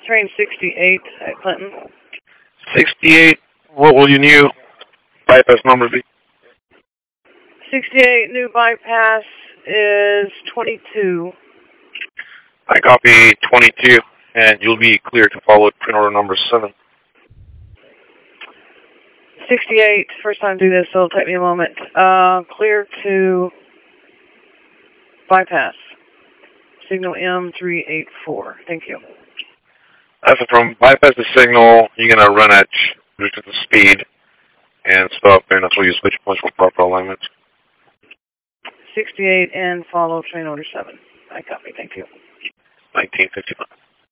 Train 68 at Clinton. 68, what will your new bypass number be? 68, new bypass is 22. I copy 22, and you'll be clear to follow train order number 7. 68, first time to do this, so it'll take me a moment. Clear to bypass. Signal M384. Thank you. After from bypass the signal, you're going to run at restricted speed and stop there until you switch points for proper alignment. 68 and follow train order 7. I copy. Thank you. 1955.